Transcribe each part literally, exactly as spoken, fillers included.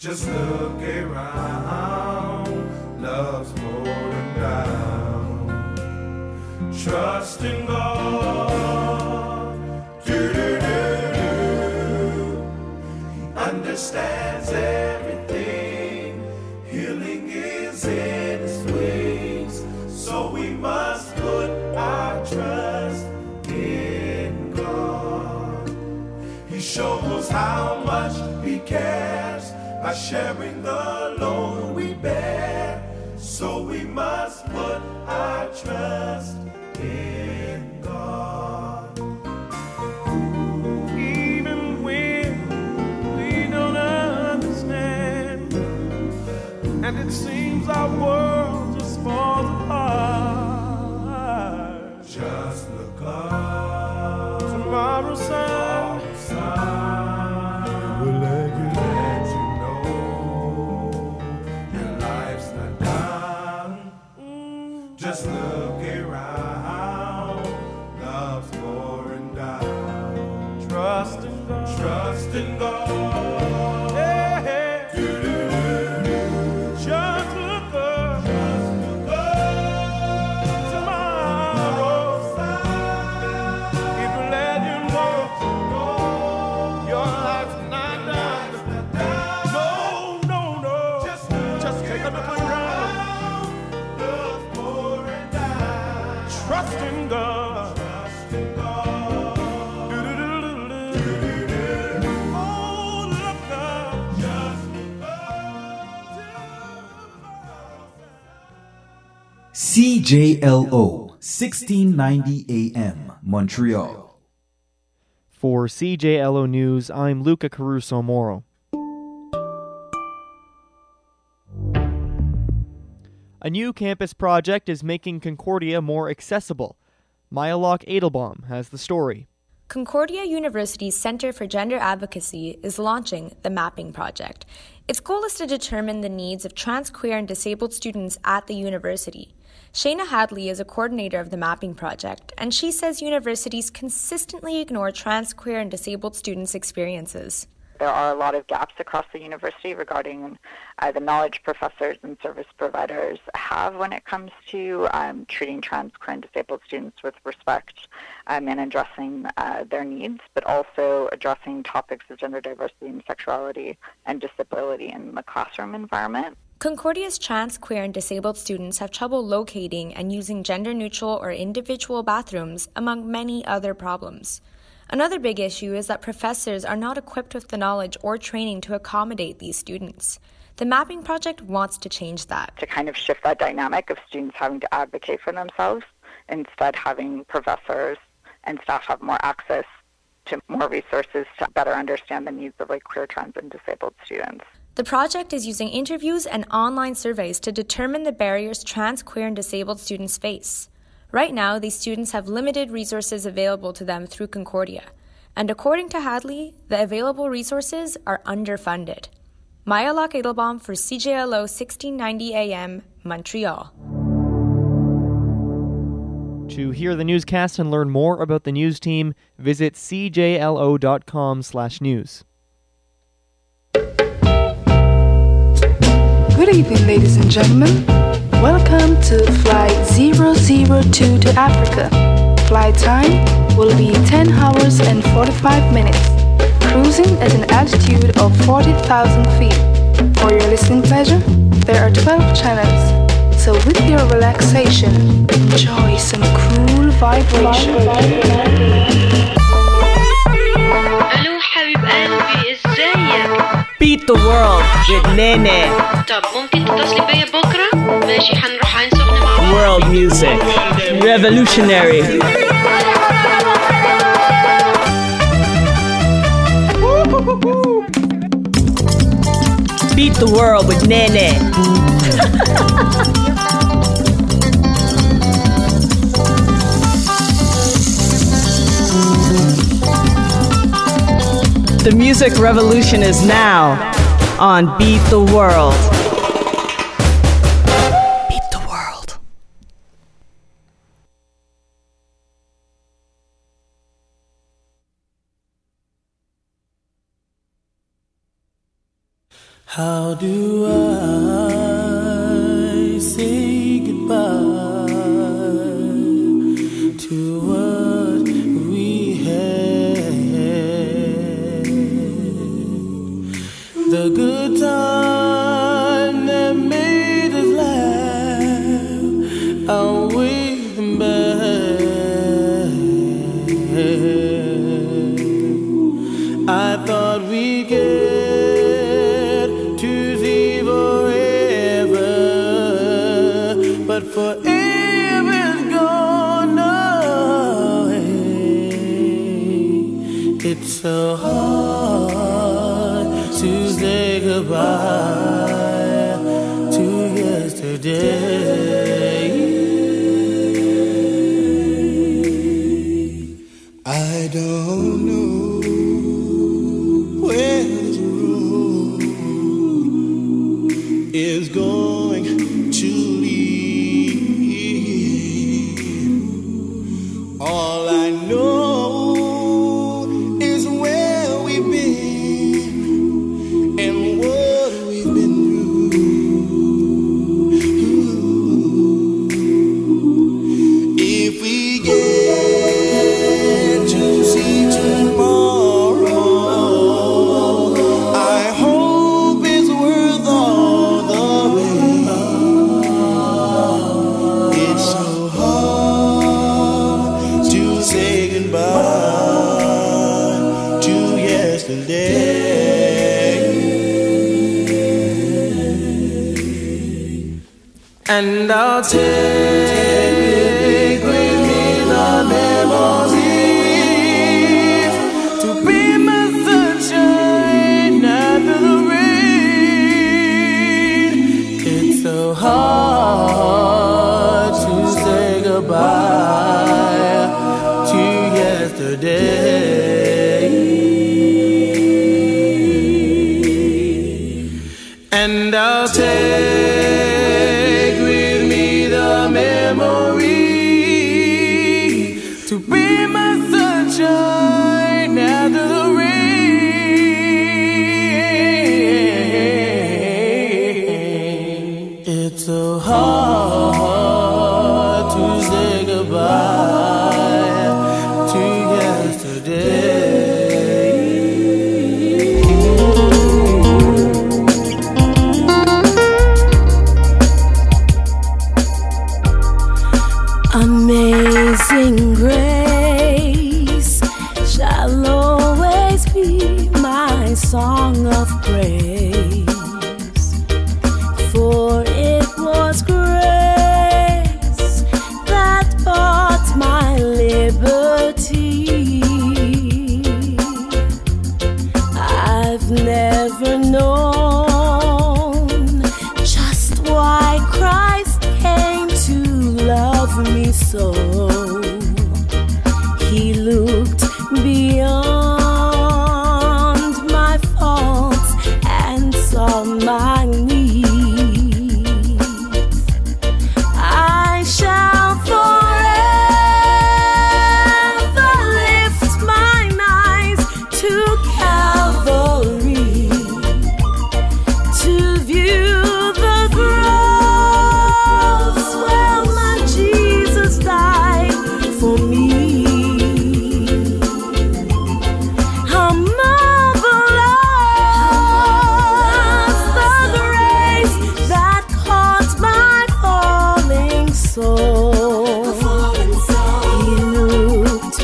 Just look around, love's pouring down. Trust in God, do-do-do-do. He understands everything. Healing is in His wings. So we must put our trust in God. He shows how much He cares by sharing the load we bear. So we must put our trust in God. Even when we don't understand, and it seems our world just falls apart, just look up. Tomorrow's sun will let you, let you know your life's not done. Just look around, love's pouring down. Trust in God, trust in God. Hey, hey. Do-do-do-do. Just look up, just look up. Tomorrow's sun, it will let you know your life's not done. No, no, no. Just, just take a look around. Love's pouring down. Trust in God. Trust in God. Do-do-do-do-do. Oh, look up. Just look up. C J L O sixteen ninety A M Montreal. For C J L O News, I'm Luca Caruso Moro. A new campus project is making Concordia more accessible. Maya Locke Edelbaum has the story. Concordia University's Center for Gender Advocacy is launching the Mapping Project. Its goal is to determine the needs of trans, queer, and disabled students at the university. Shayna Hadley is a coordinator of the Mapping Project, and she says universities consistently ignore trans, queer, and disabled students' experiences. There are a lot of gaps across the university regarding uh, the knowledge professors and service providers have when it comes to um, treating trans, queer, and disabled students with respect um, and addressing uh, their needs, but also addressing topics of gender diversity and sexuality and disability in the classroom environment. Concordia's trans, queer, and disabled students have trouble locating and using gender-neutral or individual bathrooms, among many other problems. Another big issue is that professors are not equipped with the knowledge or training to accommodate these students. The Mapping Project wants to change that. To kind of shift that dynamic of students having to advocate for themselves, instead having professors and staff have more access to more resources to better understand the needs of like queer, trans, and disabled students. The project is using interviews and online surveys to determine the barriers trans, queer, and disabled students face. Right now, these students have limited resources available to them through Concordia. And according to Hadley, the available resources are underfunded. Maya Locke Edelbaum for C J L O sixteen ninety A M, Montreal. To hear the newscast and learn more about the news team, visit c j l o dot com slash news. Good evening, ladies and gentlemen. Welcome to Flight zero zero two to Africa. Flight time will be ten hours and forty-five minutes, cruising at an altitude of forty thousand feet. For your listening pleasure, there are twelve channels, so with your relaxation, enjoy some cool vibration. ألو حبيب قلبي ازيك؟ Beat the world with Nene. طب ممكن تتصلي بيا بكرة؟ ماشي حنروح عين سخنة مع بعض. World music. Revolutionary. Beat the world with Nene. The music revolution is now on Beat the World. Beat the World. How do I say goodbye to what we had? The good time that made us laugh, outweigh them bad. I thought we'd get but forever is gone away. It's so hard to say goodbye to yesterday. I don't know where this road is going to lead. All I know is where we've been and what we've been through. If we get to see tomorrow, I hope it's worth all the rain. It's so hard to say goodbye to yesterday. And I'll take with me the memories to be my sunshine after the rain. It's so hard to say goodbye to yesterday. And I'll take with me the memory to be my sunshine after the rain. It's so hard to say goodbye to yesterday. Amazing grace shall always be my song of praise, for it was grace that bought my liberty. I've never known just why Christ came to love me so. He looked beyond my faults and saw my needs. I shall forever lift mine eyes to Calvary to view the cross where my Jesus died for me. How marvelous the grace that caught my falling soul. He looked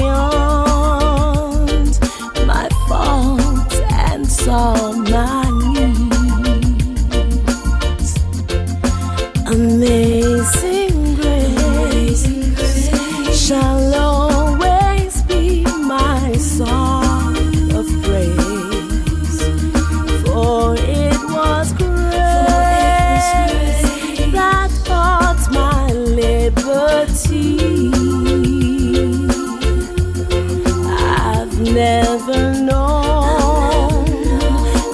beyond my faults and saw my needs. Amazing grace shall always be my song of praise, for it was grace that bought my liberty. I've never known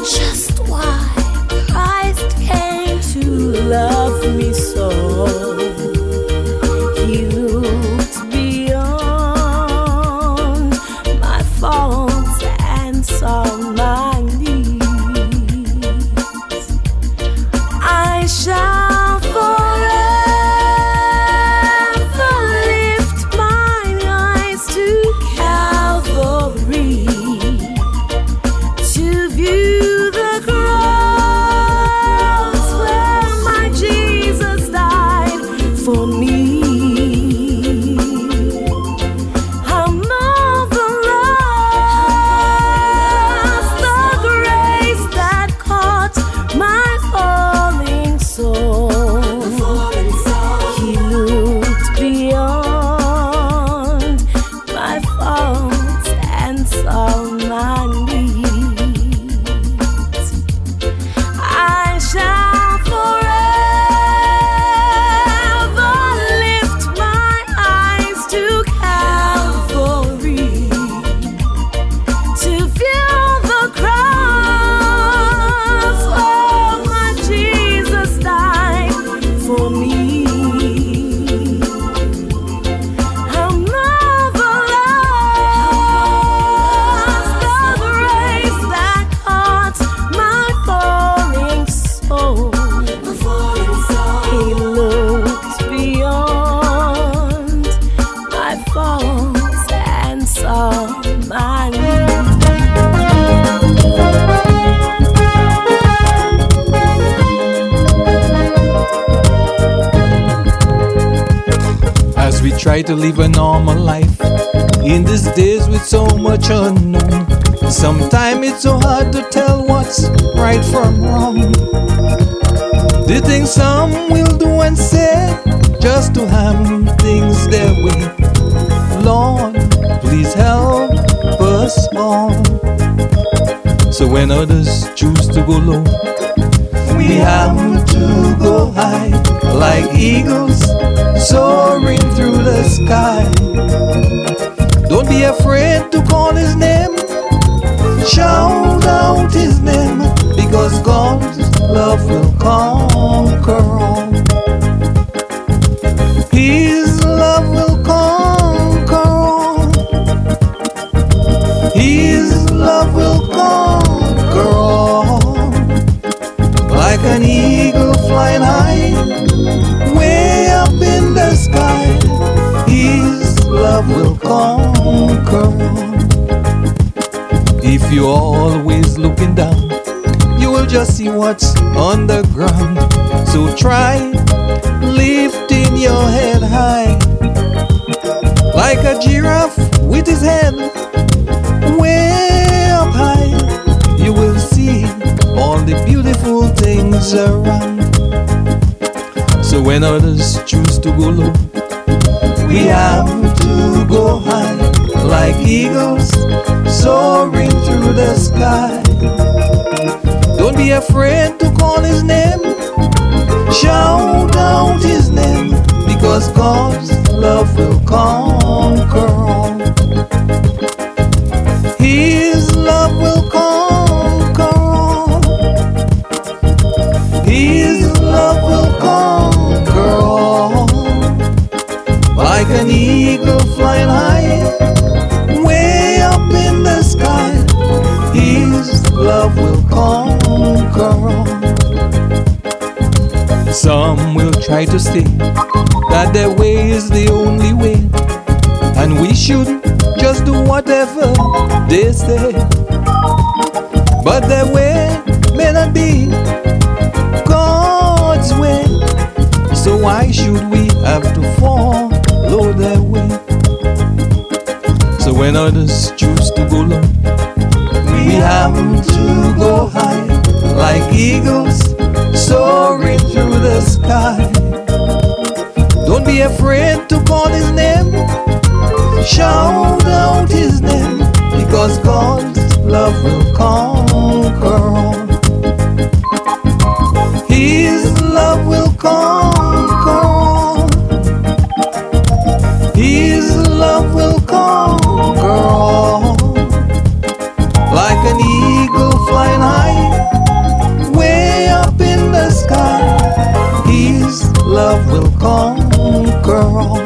try to live a normal life in these days with so much unknown. Sometimes it's so hard to tell what's right from wrong. The things some will do and say just to have things their way. Lord, please help us all. So when others choose to go low, we have to go high, like eagles soaring through the sky. Don't be afraid to call his name, shout out his name, because God's love will conquer all. His love will conquer all. His love will conquer all. Like an eagle flying high, way up in the sky, His love will conquer all. If you're always looking down, you will just see what's on the ground. So try lifting your head high, like a giraffe with his head way up high. You will see all the beautiful things around. So when others choose to go low, we have to go high, like eagles soaring through the sky. Don't be afraid to call his name, shout out his name, because God's love will conquer all. His love will conquer all. His love will conquer all. Like an eagle flying high, way up in the sky, His love will conquer all. Some will try to say that their way is the only way, and we should just do whatever they say. But their way may not be God's way, so why should we have to follow their way? So when others choose to go low, we have to go high, like eagles soaring through the sky. Don't be afraid to call his name, shout out his name, because God's love will conquer all. His love will conquer all. His love will conquer all. Like an eagle flying high, way up in the sky, His love will conquer all.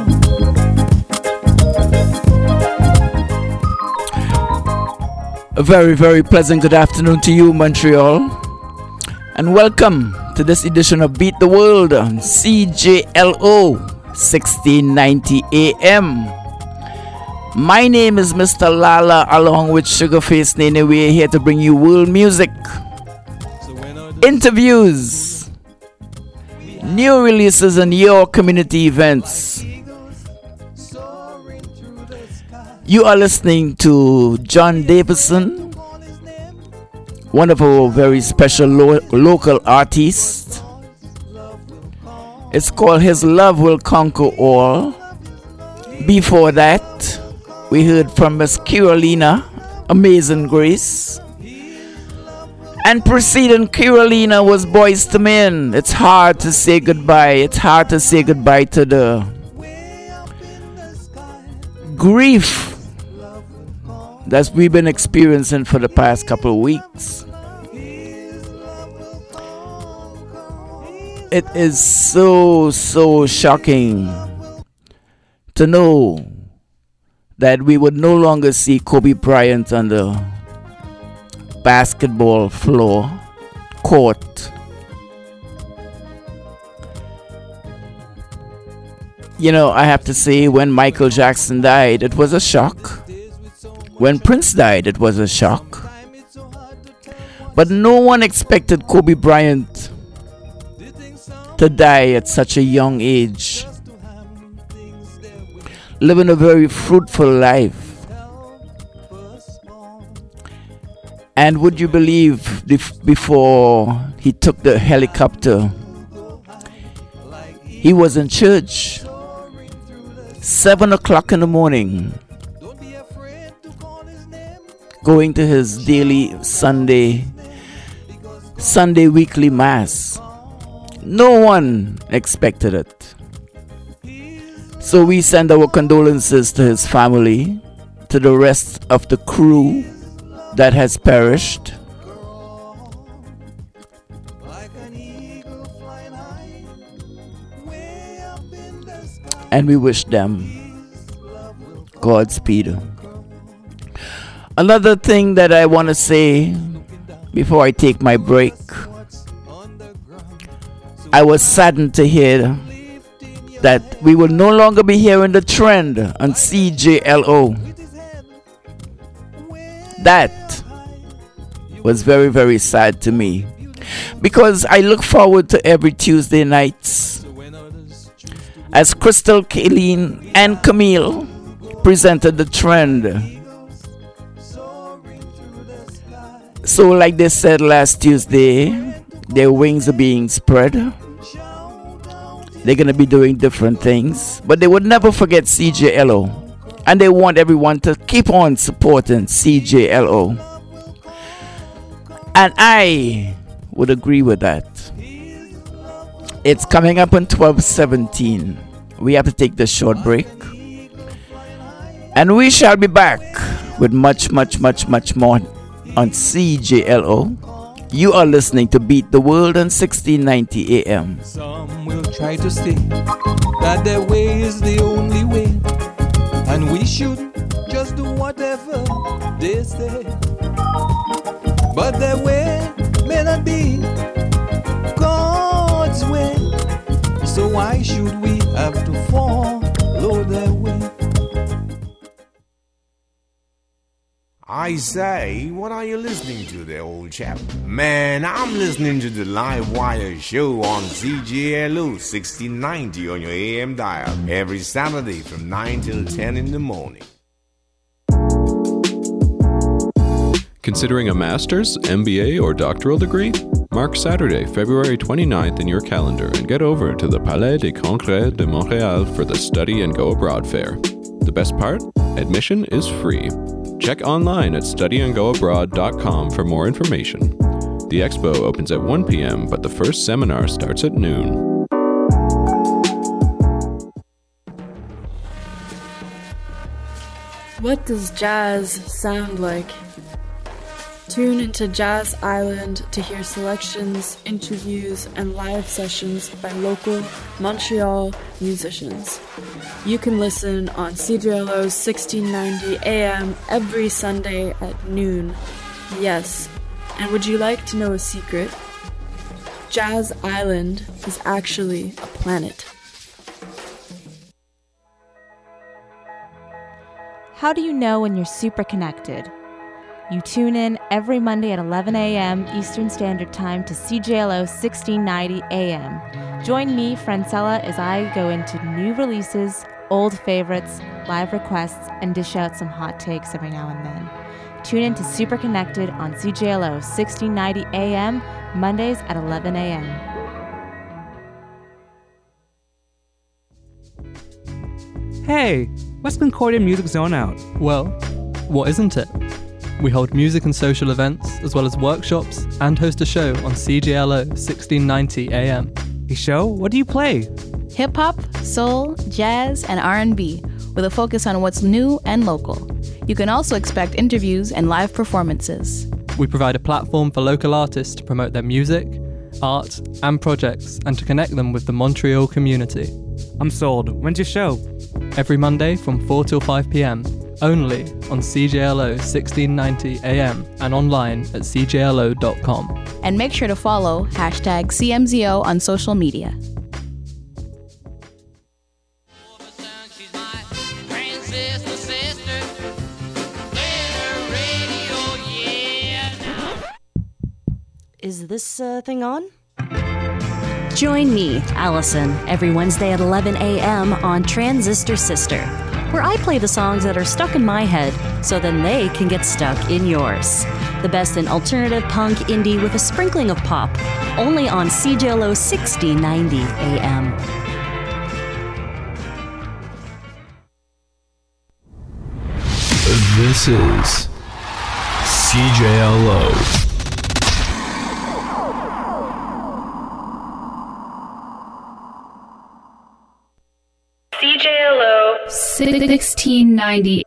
A very, very pleasant good afternoon to you, Montreal, and welcome to this edition of Beat the World on C J L O sixteen ninety A M. My name is Mister Lala, along with Sugarface Nene. We are here to bring you world music, interviews, new releases, and your community events. You are listening to John Davison, one of our very special lo- local artists. It's called His Love Will Conquer All. Before that, we heard from Miss Carolina, Amazing Grace. And preceding Carolina was Boyz two Men. It's hard to say goodbye. It's hard to say goodbye to the grief that we've been experiencing for the past couple of weeks. It is so, so shocking to know that we would no longer see Kobe Bryant on the basketball floor, court. You know, I have to say, when Michael Jackson died, it was a shock. When Prince died, it was a shock. But no one expected Kobe Bryant to die at such a young age. living a very fruitful life. And would you believe, before he took the helicopter, he was in church, seven o'clock in the morning, going to his daily Sunday, Sunday weekly mass. No one expected it. So we send our condolences to his family, to the rest of the crew that has perished. And we wish them Godspeed. Another thing that I want to say before I take my break, I was saddened to hear that we will no longer be hearing the trend on C J L O. That was very, very sad to me, because I look forward to every Tuesday nights as Crystal, Kayleen, and Camille presented the trend. So like they said last Tuesday, their wings are being spread. They're going to be doing different things, but they would never forget C J L O. And they want everyone to keep on supporting C J L O. And I would agree with that. It's coming up on twelve seventeen. We have to take this short break. And we shall be back with much, much, much, much more on C J L O. You are listening to Beat the World on sixteen ninety A M. Some will try to say that their way is the only way, and we should just do whatever they say. But their way may not be God's way, so why should we have to follow their way? I say, what are you listening to there, old chap? Man, I'm listening to the Live Wire show on C J L O sixteen ninety on your A M dial every Saturday from nine till ten in the morning. Considering a master's, M B A, or doctoral degree? Mark Saturday, February twenty-ninth in your calendar and get over to the Palais des Congrès de Montréal for the Study and Go Abroad Fair. The best part? Admission is free. Check online at study and go abroad dot com for more information. The expo opens at one p.m., but the first seminar starts at noon. What does jazz sound like? Tune into Jazz Island to hear selections, interviews, and live sessions by local Montreal musicians. You can listen on C J L O's sixteen ninety A M every Sunday at noon. Yes, and would you like to know a secret? Jazz Island is actually a planet. How do you know when you're super connected? You tune in every Monday at eleven a.m. Eastern Standard Time to C J L O sixteen ninety A M. Join me, Francella, as I go into new releases, old favorites, live requests, and dish out some hot takes every now and then. Tune in to Super Connected on C J L O sixteen ninety A M, Mondays at eleven a.m. Hey, what's Concordia Music Zone Out? Well, what isn't it? We hold music and social events, as well as workshops, and host a show on C J L O sixteen ninety A M. A show? What do you play? Hip-hop, soul, jazz, and R and B, with a focus on what's new and local. You can also expect interviews and live performances. We provide a platform for local artists to promote their music, art, and projects, and to connect them with the Montreal community. I'm sold. When's your show? Every Monday from four till five p.m. only on C J L O sixteen ninety A M and online at c j l o dot com. And make sure to follow hashtag C M Z O on social media. Is this uh, thing on? Join me, Allison, every Wednesday at eleven a.m. on Transistor Sister, where I play the songs that are stuck in my head so then they can get stuck in yours. The best in alternative punk indie with a sprinkling of pop, only on C J L O sixteen ninety A M. This is C J L O. C J L O sixteen ninety.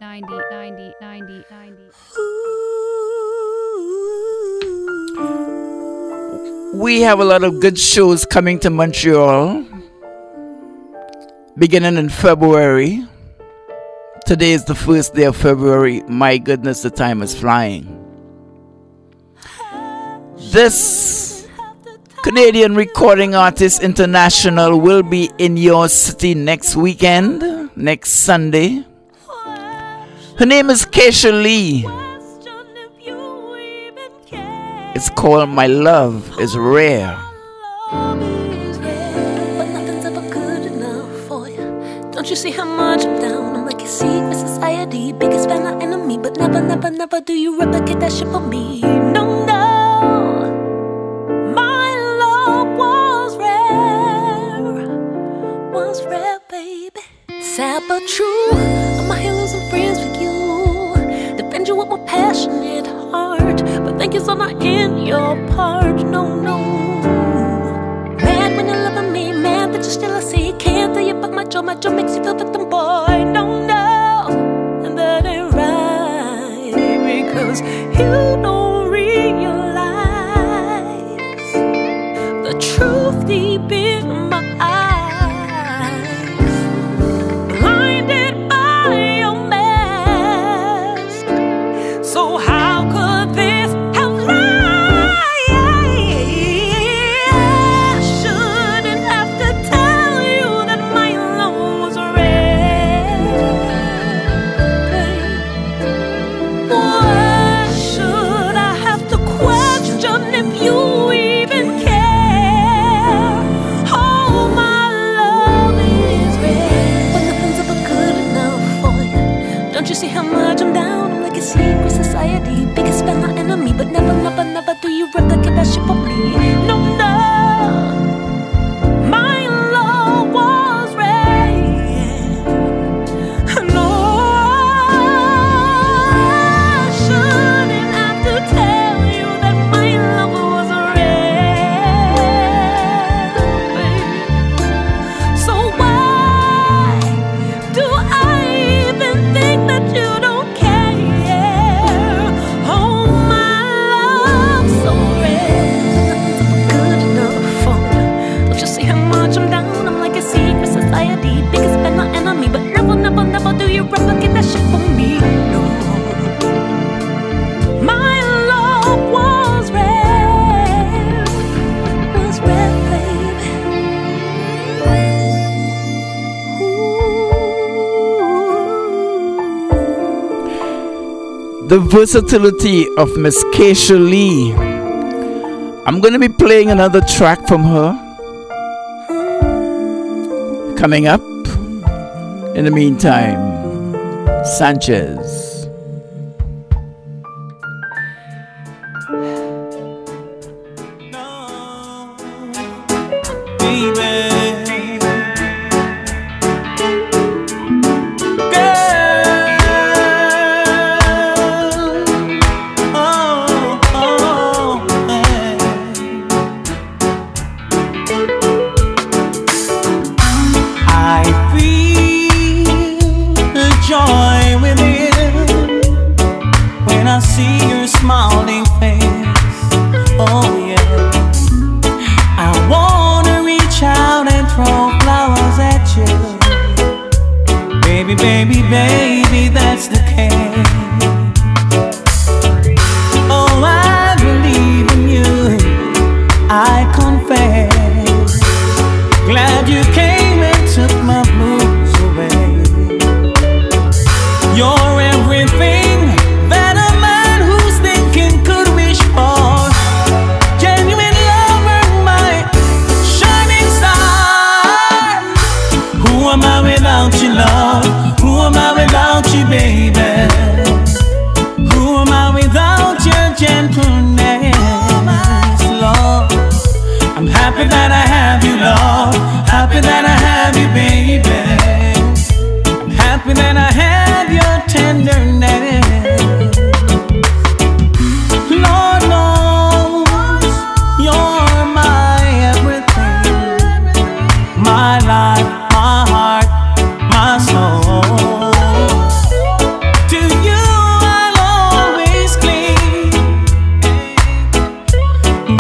We have a lot of good shows coming to Montreal beginning in February. Today is the first day of February. My goodness, the time is flying. This Canadian Recording Artist International will be in your city next weekend, next Sunday. Her name is Keisha Lee. It's called My Love is Rare. Don't you see how much I'm down? I'm like a secret society, biggest fan of enemy, but never, never, never do you replicate that shit for me. No, no, my love was rare, was rare, baby. Sad but true. I'm out here losing friends for you. Defend you with my passionate heart, but think it's all not in your part. No, no. Mad when you're loving me, mad that you're still a see. Can't tell you about my joy, my joy makes you feel victim, boy. No, no, and that ain't right, because you don't realize the truth deep in my eyes. Blinded by your mask, so how could this have lied? I shouldn't have to tell you that my love was rare. Why should I have to question if you even care? Oh, my love is rare, but nothing's ever good enough for you. Don't you see how much I'm down? I'm like a secret society, biggest fan of enemy, but never, never, never do you replicate that shit for me. No, no, my love was rare. No, I shouldn't have to tell you that my love was rare, baby. So why do I even think that you don't care? Oh, my love so rare, good enough for you. Don't you see how much I'm down? I'm like a secret society, biggest fan of enemy, but never, never, never do you replicate that shit for me. No, my love was rare, was rare, baby. The versatility of Miss Keisha Lee. I'm going to be playing another track from her coming up. In the meantime, Sanchez. I feel the joy within when I see your smiling face. Oh yeah, I wanna reach out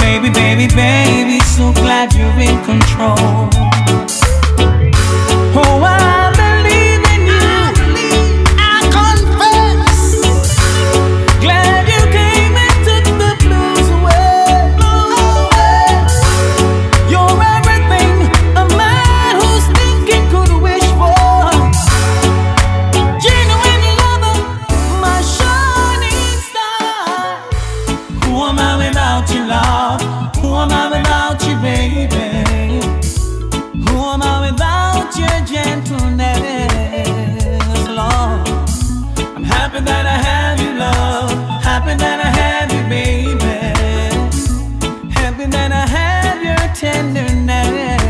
baby, baby, baby, so glad you're in control. Oh, I believe in you, I confess. Glad you came and took the blues away. You're everything a man who's thinking could wish for. Genuine lover, my shining star. Who am I without you, love? Who am I without you, baby? Who am I without your gentleness, Lord? I'm happy that I have you, love. Happy that I have you, baby. Happy that I have your tenderness.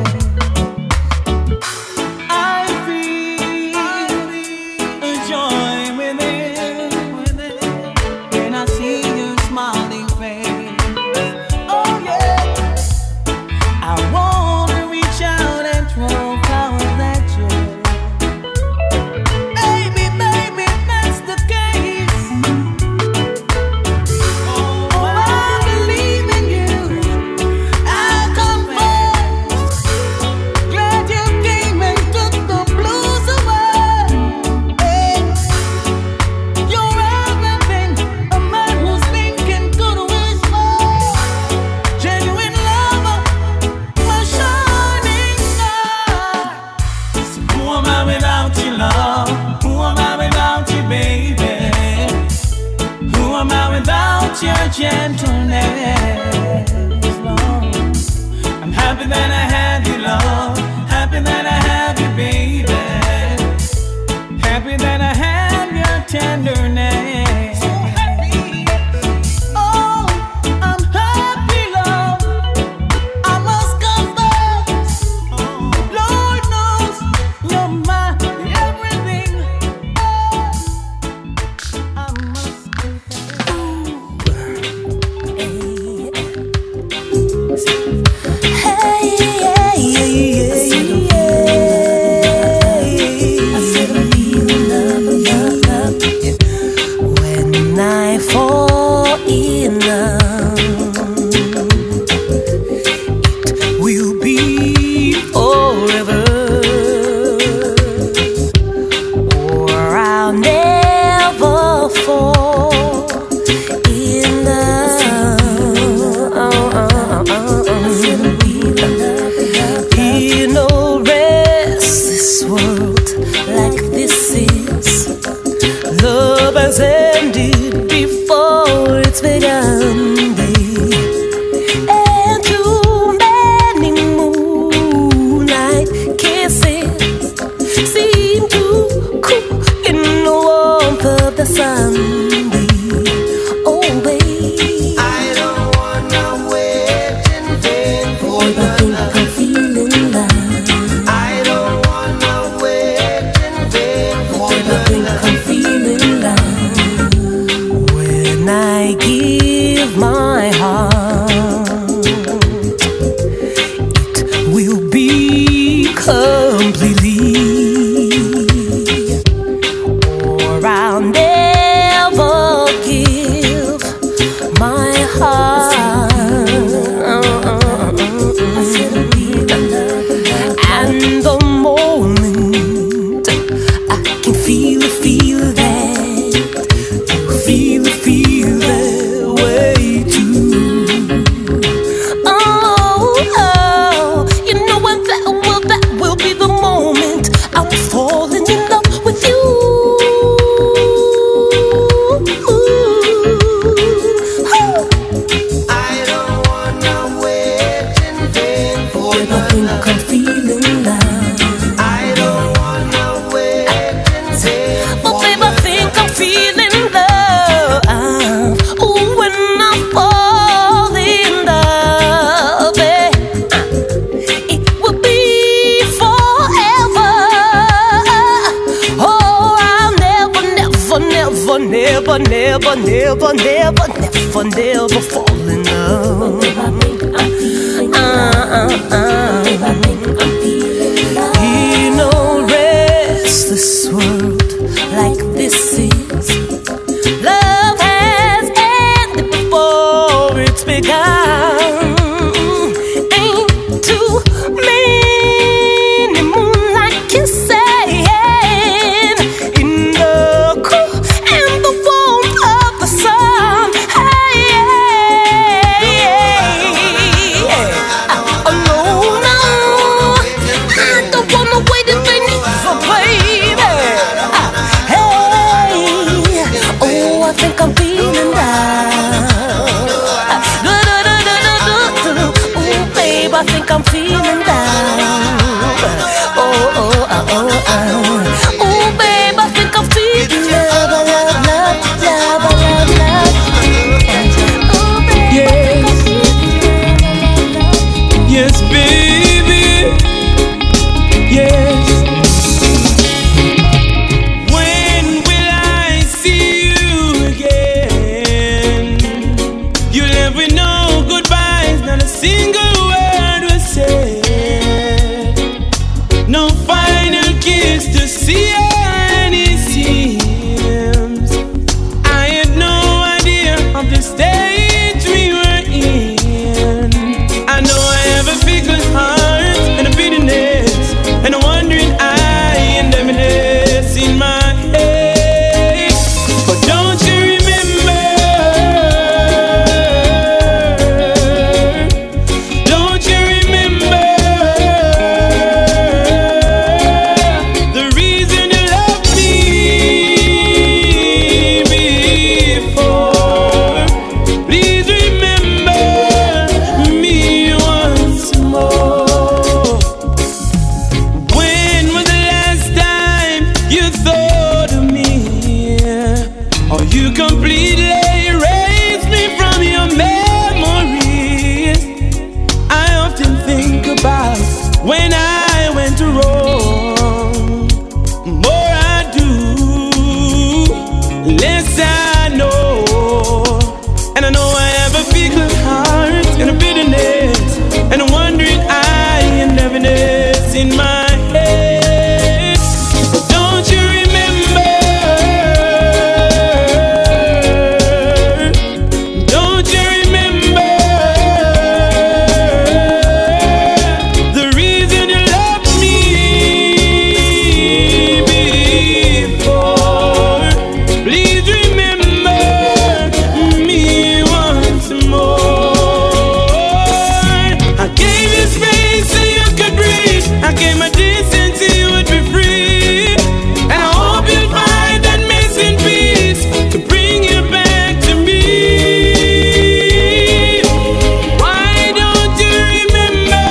I feel a joy within when I see your smiling face. Oh yeah, I wanna reach out and throw flowers at you. Baby, baby, that's the case. Oh, I believe in you, I confess. Glad you came and took the blues away. You're everything a man who's thinking could wish for. Genuine lover, my shining star. So who am I without you, love? Who am I without you, baby? Who am I without your gentleness, Lord? I'm happy that I have you, love. Happy that I have you, baby. Happy that I have your tenderness. Oh, I'm happy, love. I must confess. Lord knows you're my everything. Oh, I must When I fall in love, it will be forever, or I'll never fall in love. In no restless world like this is, love has ended before it's begun, babe. And too many moonlight kisses seem to cool in the warmth of the sun, babe. Oh, babe, I don't wanna wait in vain for the love I'm feeling love. I don't wanna wait in vain for the love I'm feeling love. When I give my heart, it will be completely, or I'll never give my heart. And the moment I can feel it, feel that, you feel it, feel that way too. Oh, oh, you know what, that will, that will be the moment I'm falling in love with you. I don't wanna wait in vain for the love I'm feeling love. I don't wanna wait in vain. But babe, I think I'm feeling love. Ooh, when I fall in love, eh, it will be forever. Oh, I'll never, never, never, never, never, never, never, never, never fall in love. Uh, uh, uh. In no restless world like this is, love has ended before it's begun. come. Ain't too many moonlight kisses in the cool and the warmth of the sun. Hey, hey, hey. Oh no, no, I don't wanna wait if they need for baby. Hey, oh, I think I'm feeling down. Oh, babe, I think I'm feeling down. Oh, oh, oh, oh, oh. Oh, babe, I think I'm feeling love, love, love, love, love, love. Oh, babe, I think I'm feeling love. Yes, baby. Yes. When will I see you again? You left with no goodbyes, not a single word was said. No final kiss to see any seams. I had no idea of the state we were in. I know I have a fickle heart and a bitterness and a wandering eye and emptiness in my head. But don't you remember? Don't you remember the reason you loved me before? Please remember me once more. When was the last time you thought of me? Or you completely erased me from your memories? I often think about when I went wrong. More I do, less I know. And I know I have a fickle heart and a bitterness and a wandering eye and heaviness in my head. But don't you remember? Don't you remember the reason you loved me before? Please remember me once more. I gave you space so you could breathe. I gave my decency you would be free. And I hope you'll find that missing piece to bring you back to me. Why don't you remember?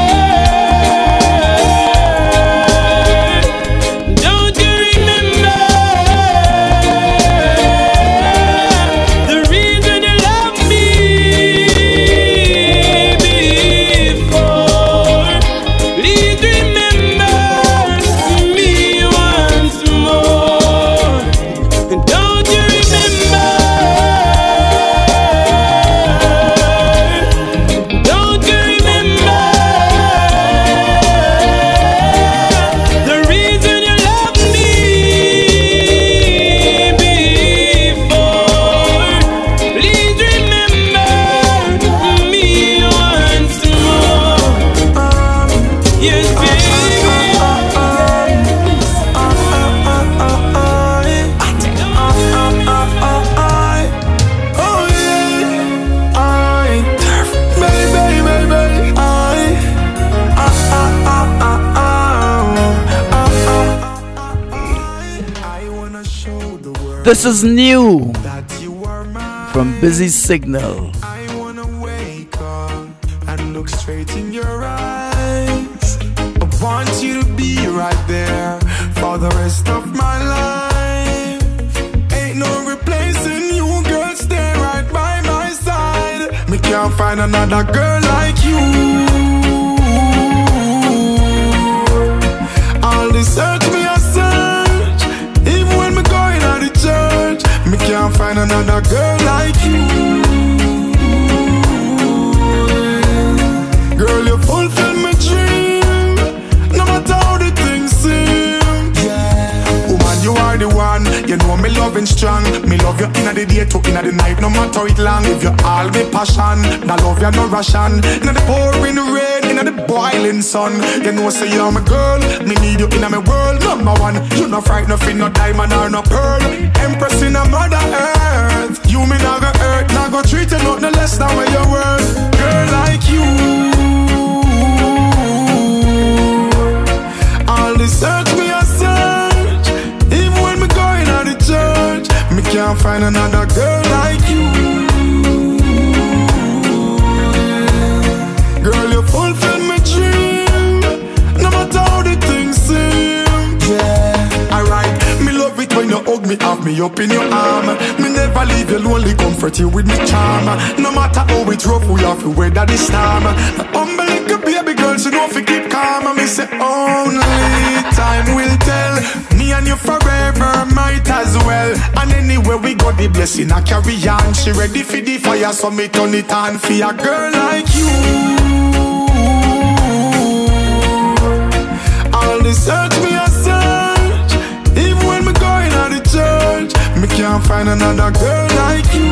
Don't you remember the reason you loved me before? Please remember me once more. And don't you remember? Don't you remember the reason you loved me before? Please remember me once more. Yes, baby. This is new from Busy Signal. And look straight in your eyes. I want you to be right there for the rest of my life. Ain't no replacing you, girl. Stay right by my side. Me can't find another girl like you. All this search me a search. Even when me going out of church, me can't find another girl like you. Girl, you fulfill my dream, no matter how the things seem. Yeah. Woman, you are the one. You know me loving strong. Me love you inna the day to inna the night, no matter it long. If you all me passion, na love you no ration. Inna the pouring rain, inna the boiling sun. You know say you're my girl. Me need you inna my world. Number one, you no fright, nothing, no diamond or no pearl. Empress inna Mother Earth. You me not go hurt, not go treat you nothing less than what you're worth. Girl like you. All this search me a search. Even when me going out the church, me can't find another girl like you. Girl, you fulfill my dream, no matter how the things seem. Yeah, alright. Me love it when you hug me, have me up in your arm. Me never leave you lonely, comfort you with me charm. No matter how it's rough, we have to weather the storm. The humble little baby girl, she know if you keep calm. Me say only time will tell. Me and you forever might as well. And anywhere we go, the blessing I carry on. She ready for the fire, so me turn it on for a girl like you. All the search me a search. Even when me going out the church, me can't find another girl like you.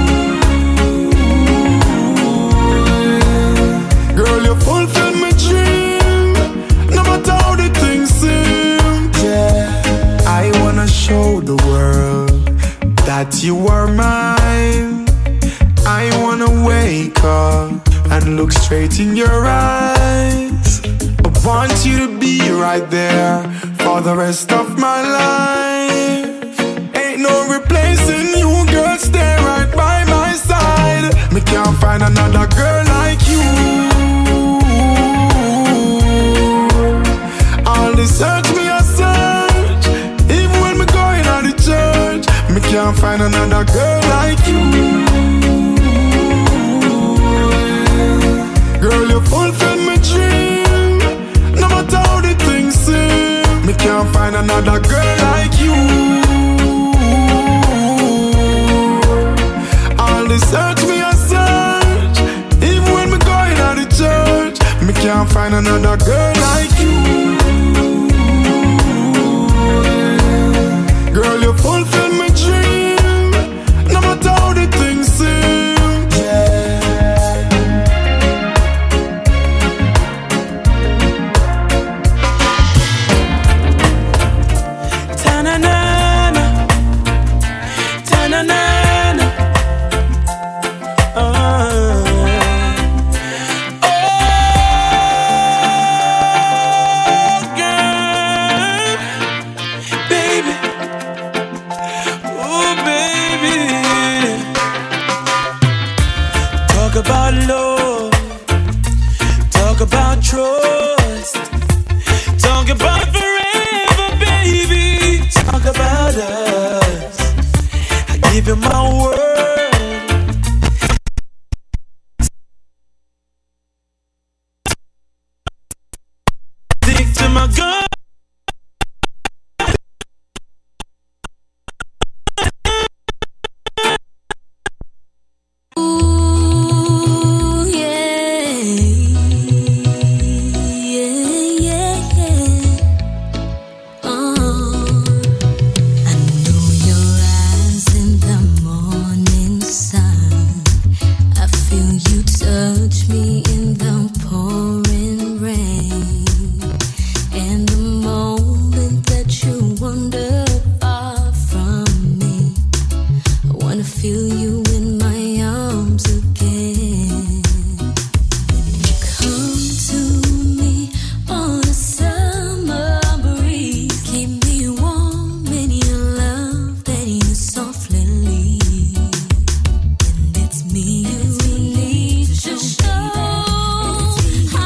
Girl, you fulfill my dream, no matter how the things seem. Yeah, I wanna show the world that you are mine. I wanna wake up and look straight in your eyes. I want you to be right there for the rest of my life. Ain't no replacing you, girl, stay right by my side. Me can't find another girl like you. All this search me a search. Even when me going out the church, me can't find another girl like you. Girl, you fulfill my dream, no matter how the things seem. Me can't find another girl like you. All this search me a search. Even when me going out the church, me can't find another girl like you. Girl, you fulfill my dream, no matter how the things seem. Yeah. Ta-na-na-na, ta-na-na-na. Oh, oh, girl, baby. Oh, baby. Talk about love. Talk about trust. Talk about forever, baby. Talk about us. I give you my word. Stick to my gun. Ooh, yeah. Yeah, yeah, yeah. Oh, I know your eyes in the morning sun. I feel you touch me in the pouring rain. And the moment that you wander far from me, I wanna feel you in my arms again. Come to me on a summer breeze. Keep me warm in your love that you softly leave. And it's me you need to show. I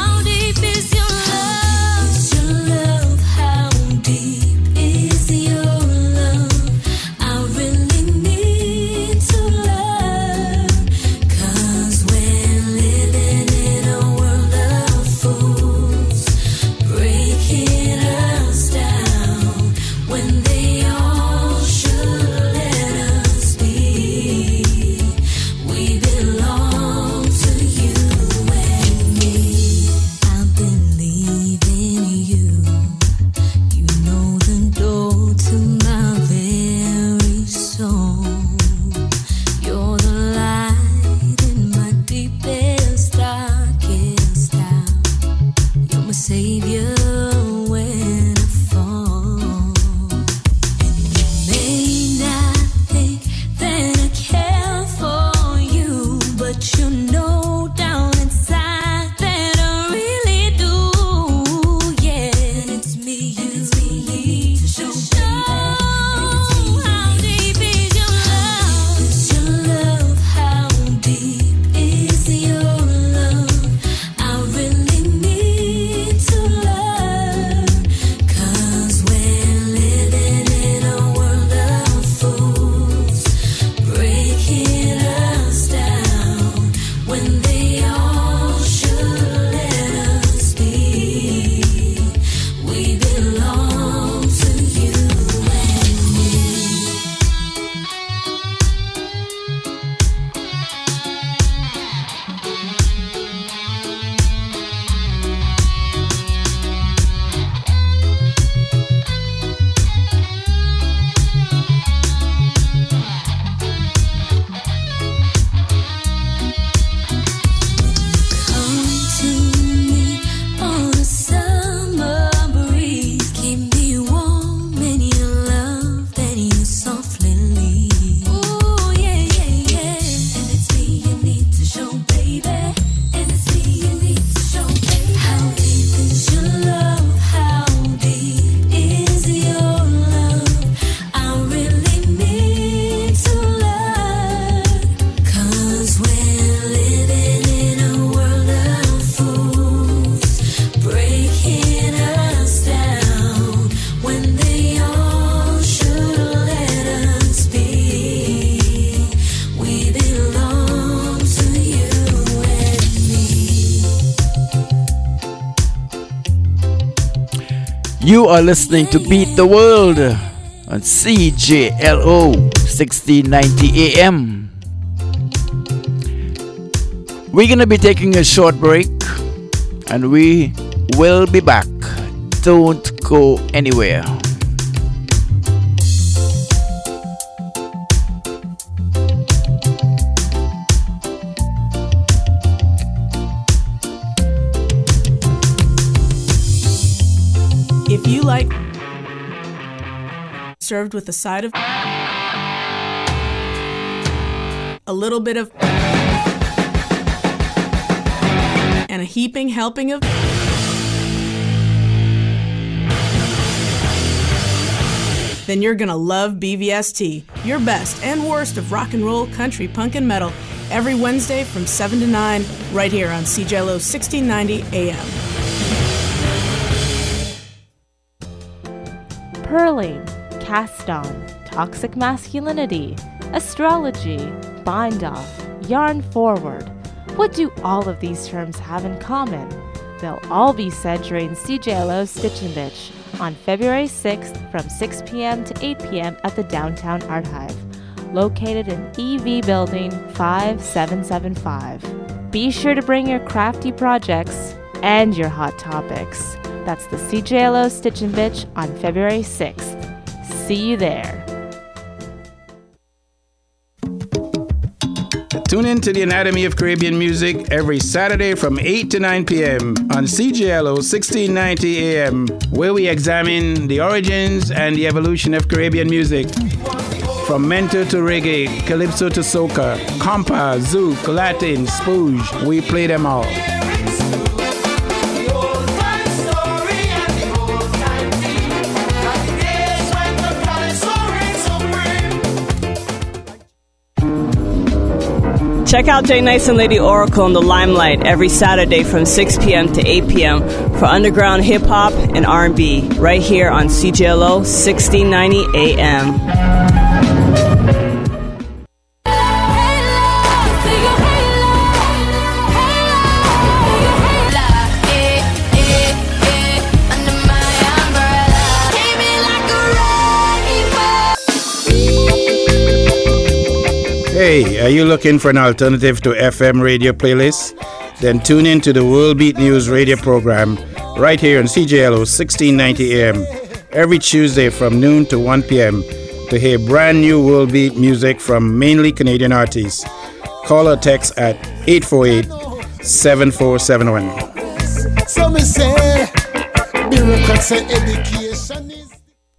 You are listening to Beat the World on C J L O sixteen ninety A M. We're going to be taking a short break and we will be back. Don't go anywhere. If you like served with a side of a little bit of and a heaping helping of then you're gonna love B V S T, your best and worst of rock and roll, country, punk, and metal, every Wednesday from seven to nine, right here on C J L O sixteen ninety A M. Pearling, cast on, toxic masculinity, astrology, bind off, yarn forward. What do all of these terms have in common? They'll all be said during C J L O Stitch and Bitch on February sixth from six p.m. to eight p.m. at the Downtown Art Hive, located in E V Building five seven seven five. Be sure to bring your crafty projects and your hot topics. That's the C J L O Stitch and Bitch on February sixth. See you there. Tune in to the Anatomy of Caribbean Music every Saturday from eight to nine p.m. on C J L O sixteen ninety A M, where we examine the origins and the evolution of Caribbean music. From mento to reggae, calypso to soca, compa, zouk, Latin, spooge, we play them all. Check out Jay Nice and Lady Oracle in the Limelight every Saturday from six p.m. to eight p.m. for underground hip-hop and R and B, right here on C J L O sixteen ninety A M. Hey, are you looking for an alternative to F M radio playlist? Then tune in to the World Beat News radio program right here on C J L O sixteen ninety A M every Tuesday from noon to one p.m. to hear brand new World Beat music from mainly Canadian artists. Call or text at eight four eight, seven four seven one. So me say, bureaucrats say education is...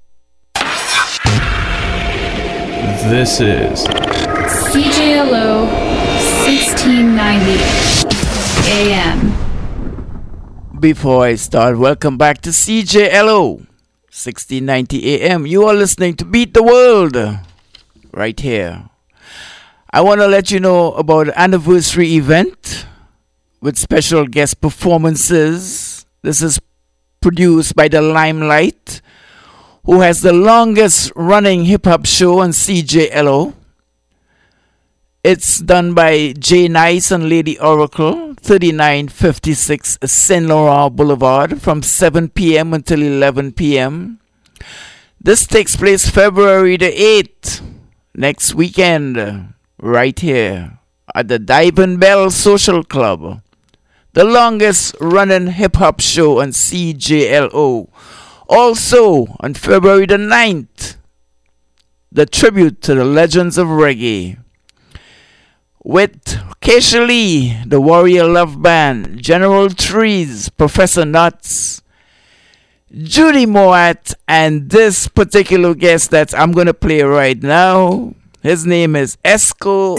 This is C J L O sixteen ninety A M. Before I start, welcome back to C J L O sixteen ninety A M. You are listening to Beat the World right here. I want to let you know about an anniversary event with special guest performances. This is produced by the Limelight, who has the longest running hip-hop show on C J L O. It's done by Jay Nice and Lady Oracle, thirty-nine fifty-six Saint Laurent Boulevard, from seven p.m. until eleven p.m. This takes place February the eighth, next weekend, right here at the Diamond Bell Social Club, the longest running hip-hop show on C J L O. Also, on February the ninth, the tribute to the legends of reggae, with Keisha Lee, the Warrior Love Band, General Trees, Professor Nuts, Judy Moat, and this particular guest that I'm going to play right now. His name is Esco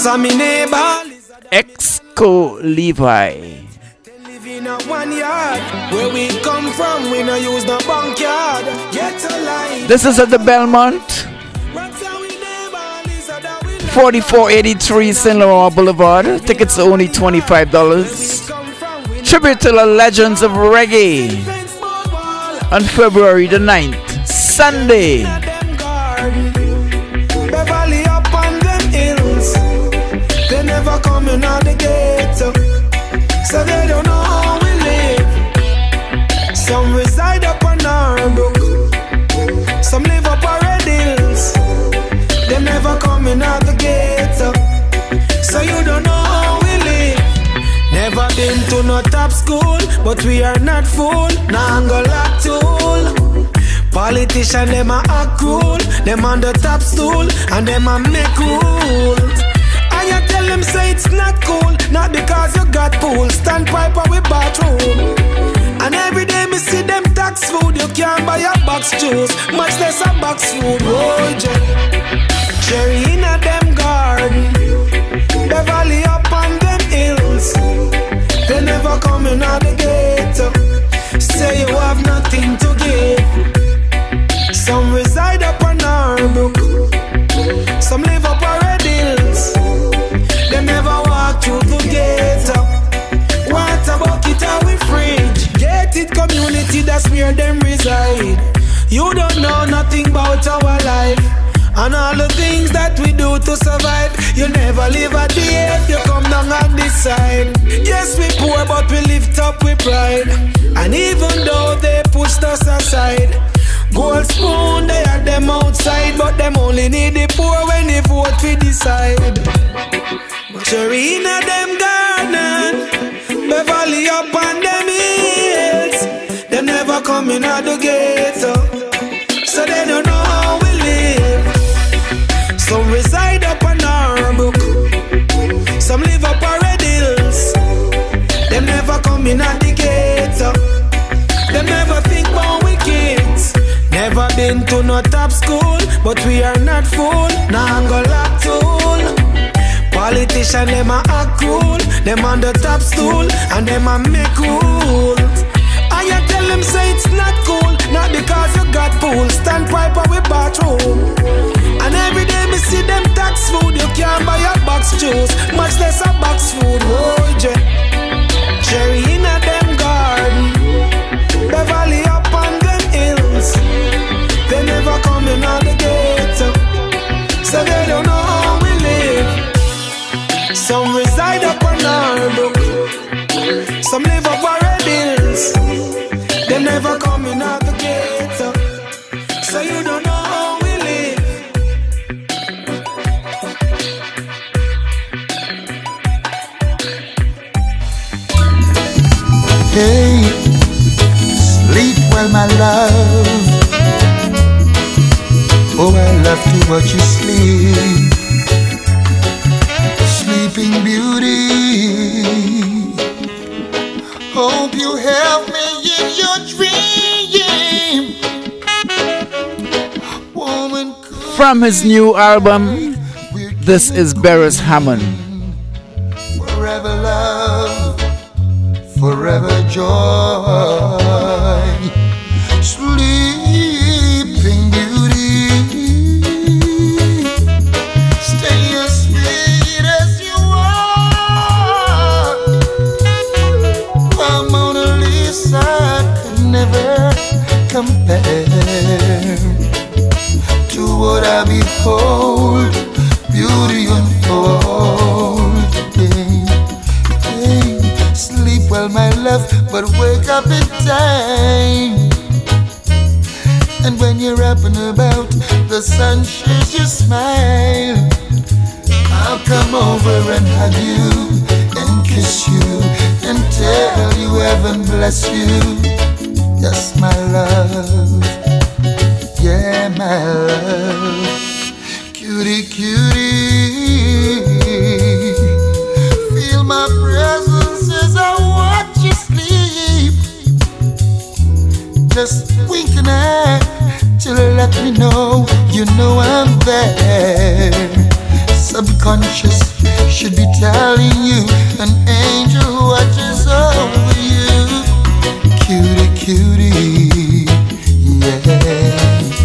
Exco Levi. In a one yard, where we come from, we no use the bunkyard. Get alive. This is at the Belmont, forty-four eighty-three Saint Laurent Boulevard. Tickets are only twenty-five dollars. Tribute to the legends of reggae on February the ninth, Sunday. Beverly up on them hills, they never coming out the gate, so they don't know how we live. Some reside up on earth. to no top school, but we are not fool. Nah, go lock tool. Politician, them a act cool. Them on the top stool, and them a make rules. And you tell them say it's not cool, not because you got pool. Standpiper with bathroom. And every day me see them tax food. You can't buy a box juice, much less a box food. Oh, cherry in a them garden, Beverly up on them hills. They never coming out the gate. Say you have nothing to give. Some reside up on Arbrook, some live up on Red Hills. They never walk through the gate. Water bucket or we fridge. Gated community, that's where them reside. You don't know nothing about our life and all the things that we do to survive. You never live a day if you come down on this side. Yes, we poor, but we lift up with pride. And even though they pushed us aside, gold spoon, they are them outside, but them only need the poor when they vote for decide. Cherry in a them garden, Beverly up on them hills. Them never coming out the gate, so they don't know how we live. Some reside up on Arbrook, some live up on Red Hills. Them never coming at the gate. Them never think about we kids. Never been to no top school, but we are not fool. Nah, go lock tool. Politician, them a act cool. Them on the top stool, and them a make rules. And you tell them say it's not cool, not because you got pool. Standpiper with bathroom. And every day me see them tax food. You can't buy a box juice, much less a box food. Oh, cherry in a them garden, Beverly up on them hills. They never coming out the gate, so they don't know how we live. Some reside up on Arbrook, some live up on Red Hills. They never coming out the gate, so you don't know how we live. Hey, sleep well, my love. Oh, I love to watch you sleep. Sleeping Beauty, hope you help me in your dream. Woman, from his new album, this is Beres Hammond. Forever love, forever joy. Sleeping Beauty, stay as sweet as you are. My Mona Lisa could never compare to what I behold. Beauty unfold today. Hey, sleep well, my love, but wake up in time. And when you're up and about, the sun shares your smile. I'll come over and hug you and kiss you and tell you heaven bless you. Yes, my love. Yeah, my love. Cutie, cutie, feel my presence as I watch you sleep. Just wink an eye to let me know you know I'm there. Subconscious should be telling you an angel watches over you. Cutie, cutie, yeah.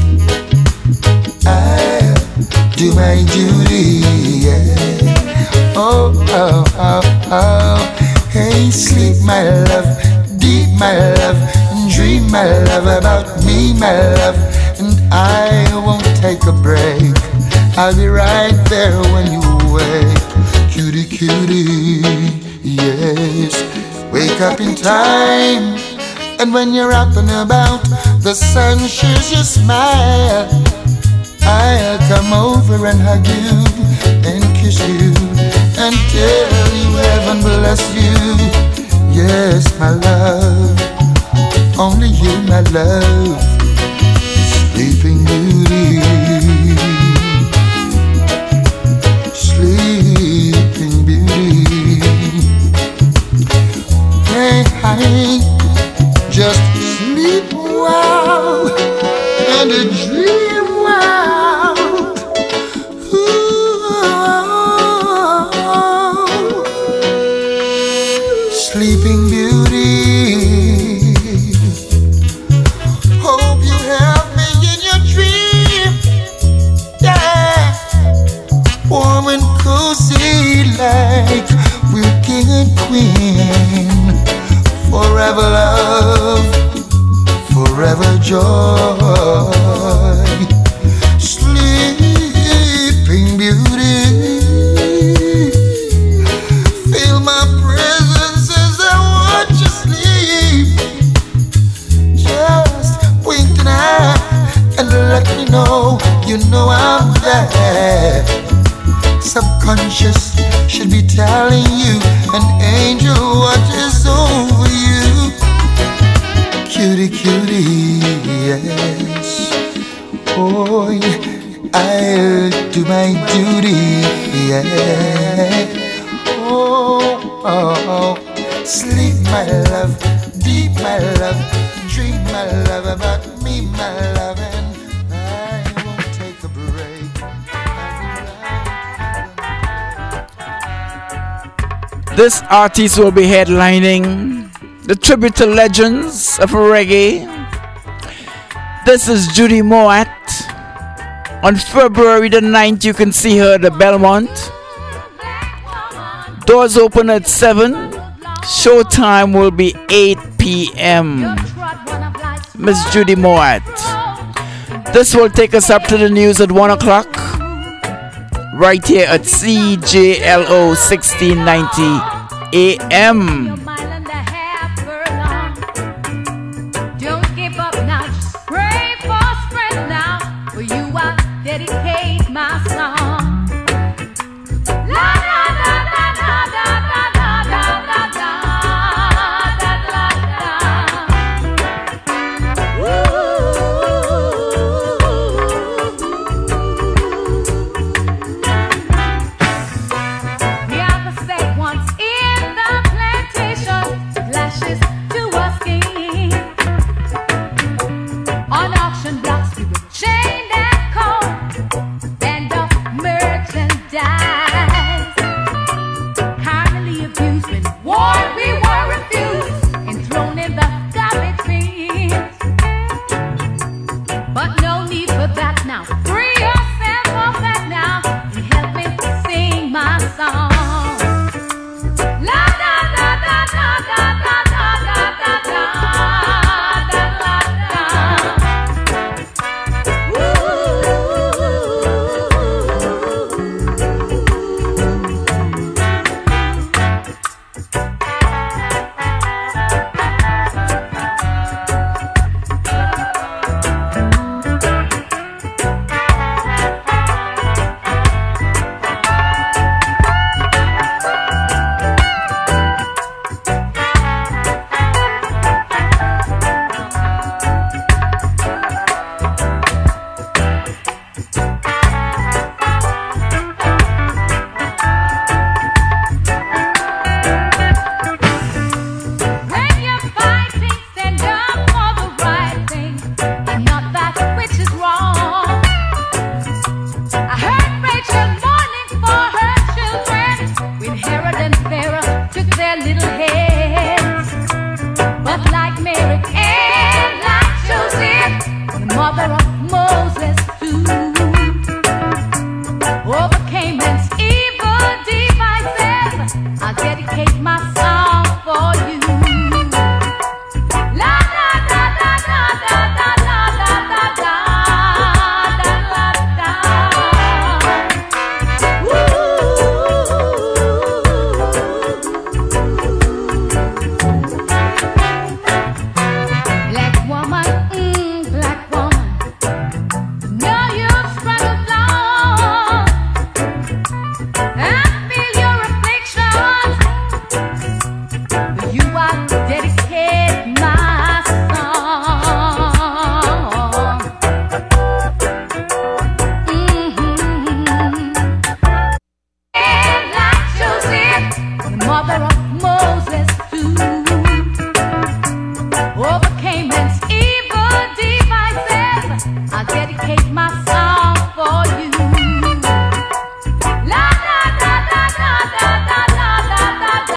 I do my duty, yeah. Oh, oh, oh, oh. Hey, sleep, my love, deep, my love, and dream, my love, about me, my love. And I won't take a break. I'll be right there when you wake. Cutie, cutie, yes. Wake up in time. And when you're up and about, the sun shares your smile. I'll come over and hug you and kiss you and tell you heaven bless you. love, Sleeping Beauty, Sleeping Beauty. Hey, honey, just sleep well and dream well. Ooh. Sleeping Beauty, hope you have me in your dream. Yeah, warm and cozy like we're king and queen. Forever love, forever joy. Sleeping Beauty, feel my presence as I watch you sleep. Just wink an eye and let me know you know I'm there. Subconscious should be telling you an angel watches over you. Cutie, cutie, yes. Boy, I'll do my duty, yeah. Oh, oh, oh. Sleep, my love, deep, my love. Dream, my love, about me, my love. And I won't take a break. This artist will be headlining the tribute to legends of reggae. This is Judy Mowatt. On February the ninth, you can see her at the Belmont. Doors open at seven. Showtime will be eight p.m. Miss Judy Mowatt. This will take us up to the news at one o'clock. Right here at C J L O sixteen ninety A M. Dedicate my song. La la la la la la la la la la la la la. We are the state once in the plantation. Moses